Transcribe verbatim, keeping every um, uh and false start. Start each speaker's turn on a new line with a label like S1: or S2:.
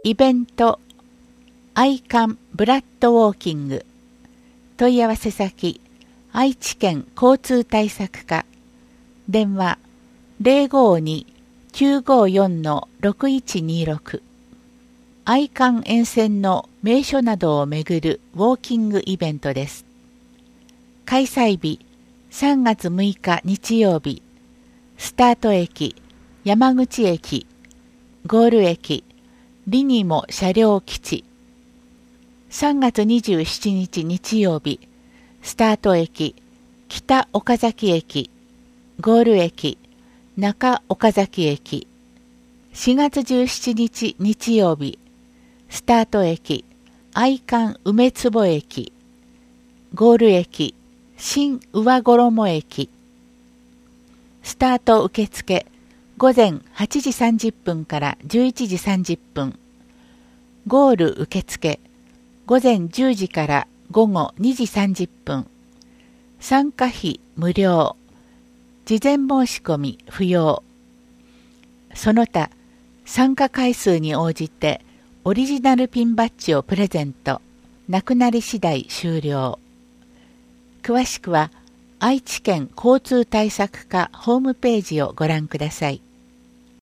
S1: イベント愛観ブラッドウォーキング。問い合わせ先愛知県交通対策課。電話 ゼロごに きゅうごよん ろくいちにろく。愛観沿線の名所などを巡るウォーキングイベントです。開催日さんがつむいか日曜日。スタート駅山口駅、ゴール駅リニモ車両基地。さんがつにじゅうしちにち日曜日。スタート駅北岡崎駅、ゴール駅中岡崎駅。しがつじゅうしちにち日曜日。スタート駅愛観梅坪駅、ゴール駅新上衣駅。スタート受付午前はちじさんじゅっぷんからじゅういちじさんじゅっぷん。ゴール受付午前じゅうじから午後にじさんじゅっぷん。参加費無料。事前申し込み不要。その他参加回数に応じてオリジナルピンバッジをプレゼント。なくなり次第終了。詳しくは愛知県交通対策課ホームページをご覧ください。